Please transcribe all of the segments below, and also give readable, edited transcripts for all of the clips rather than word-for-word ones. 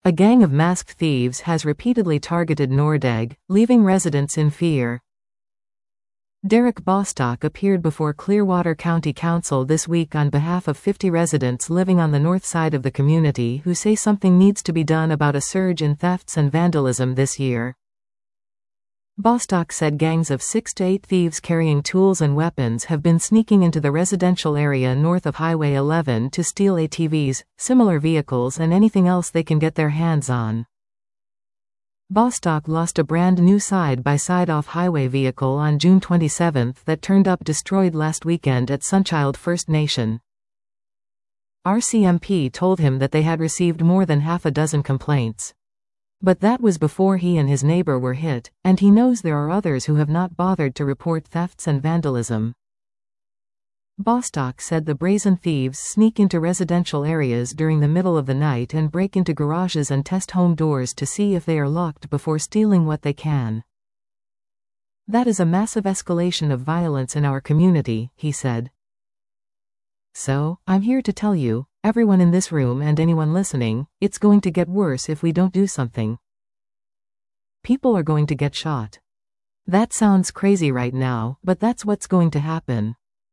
A gang of masked thieves has repeatedly targeted Nordegg, leaving residents in fear. Derek Bostock appeared before Clearwater County Council this week on behalf of 50 residents living on the north side of the community who say something needs to be done about a surge in thefts and vandalism this year. Bostock said gangs of 6 to 8 thieves carrying tools and weapons have been sneaking into the residential area north of Highway 11 to steal ATVs, similar vehicles and anything else they can get their hands on. Bostock lost a brand new side-by-side off-highway vehicle on June 27 that turned up destroyed last weekend at Sunchild First Nation. RCMP told him that they had received more than half a dozen complaints. But that was before he and his neighbor were hit, and he knows there are others who have not bothered to report thefts and vandalism. Bostock said the brazen thieves sneak into residential areas during the middle of the night and break into garages and test home doors to see if they are locked before stealing what they can. That is a massive escalation of violence in our community, he said. So, I'm here to tell you, everyone in this room and anyone listening, it's going to get worse if we don't do something. People are going to get shot. That sounds crazy right now, but that's what's going to happen.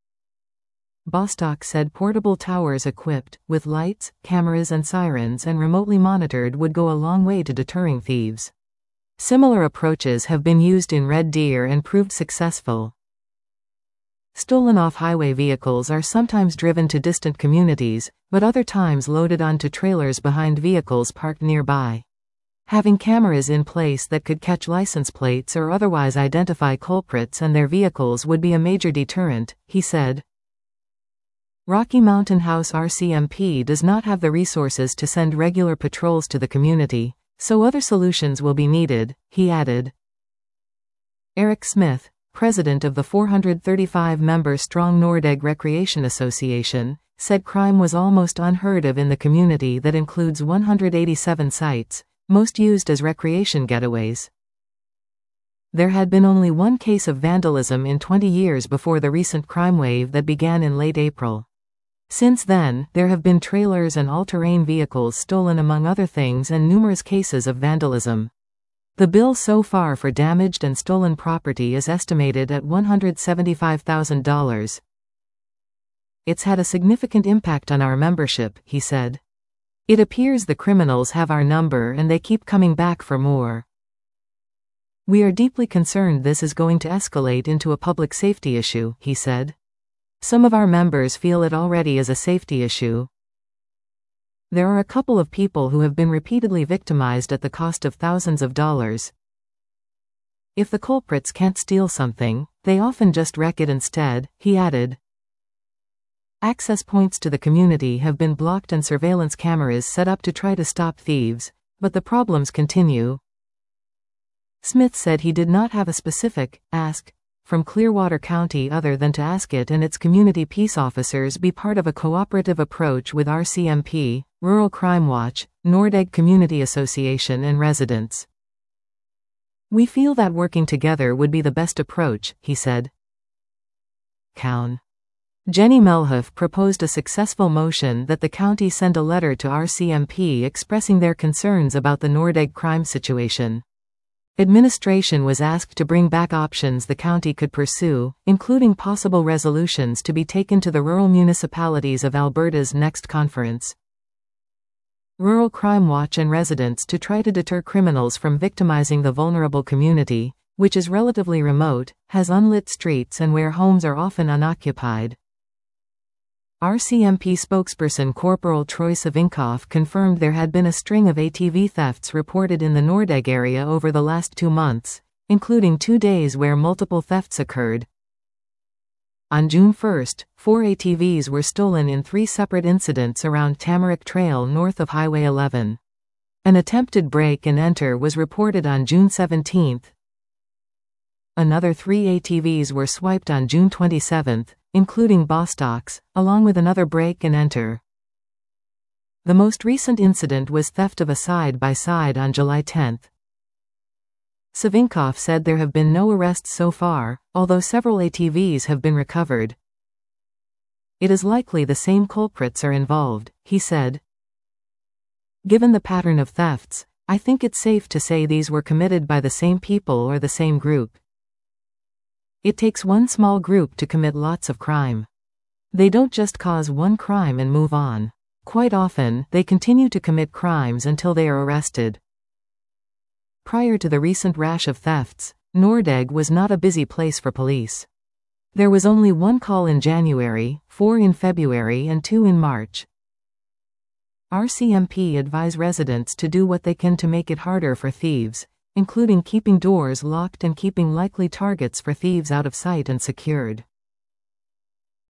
Bostock said portable towers equipped with lights, cameras and sirens and remotely monitored would go a long way to deterring thieves. Similar approaches have been used in Red Deer and proved successful. Stolen off-highway vehicles are sometimes driven to distant communities, but other times loaded onto trailers behind vehicles parked nearby. Having cameras in place that could catch license plates or otherwise identify culprits and their vehicles would be a major deterrent, he said. Rocky Mountain House RCMP does not have the resources to send regular patrols to the community, so other solutions will be needed, he added. Eric Smith, president of the 435-member Strong Nordegg Recreation Association, said crime was almost unheard of in the community that includes 187 sites, most used as recreation getaways. There had been only one case of vandalism in 20 years before the recent crime wave that began in late April. Since then, there have been trailers and all-terrain vehicles stolen among other things and numerous cases of vandalism. The bill so far for damaged and stolen property is estimated at $175,000. It's had a significant impact on our membership, he said. It appears the criminals have our number and they keep coming back for more. We are deeply concerned this is going to escalate into a public safety issue, he said. Some of our members feel it already is a safety issue. There are a couple of people who have been repeatedly victimized at the cost of thousands of dollars. If the culprits can't steal something, they often just wreck it instead, he added. Access points to the community have been blocked and surveillance cameras set up to try to stop thieves, but the problems continue. Smith said he did not have a specific ask from Clearwater County other than to ask it and its community peace officers be part of a cooperative approach with RCMP, Rural Crime Watch, Nordegg Community Association and residents. We feel that working together would be the best approach, he said. Jenny Melhoff proposed a successful motion that the county send a letter to RCMP expressing their concerns about the Nordegg crime situation. Administration was asked to bring back options the county could pursue, including possible resolutions to be taken to the rural municipalities of Alberta's next conference. Rural Crime Watch and residents to try to deter criminals from victimizing the vulnerable community, which is relatively remote, has unlit streets and where homes are often unoccupied. RCMP spokesperson Corporal Troy Savinkoff confirmed there had been a string of ATV thefts reported in the Nordegg area over the last 2 months, including 2 days where multiple thefts occurred. On June 1, 4 ATVs were stolen in 3 separate incidents around Tamarack Trail north of Highway 11. An attempted break and enter was reported on June 17. Another 3 ATVs were swiped on June 27, including Bostock's, along with another break and enter. The most recent incident was theft of a side-by-side on July 10. Savinkoff said there have been no arrests so far, although several ATVs have been recovered. It is likely the same culprits are involved, he said. Given the pattern of thefts, I think it's safe to say these were committed by the same people or the same group. It takes one small group to commit lots of crime. They don't just cause one crime and move on. Quite often, they continue to commit crimes until they are arrested. Prior to the recent rash of thefts, Nordegg was not a busy place for police. There was only one call in January, 4 in February and 2 in March. RCMP advise residents to do what they can to make it harder for thieves, including keeping doors locked and keeping likely targets for thieves out of sight and secured.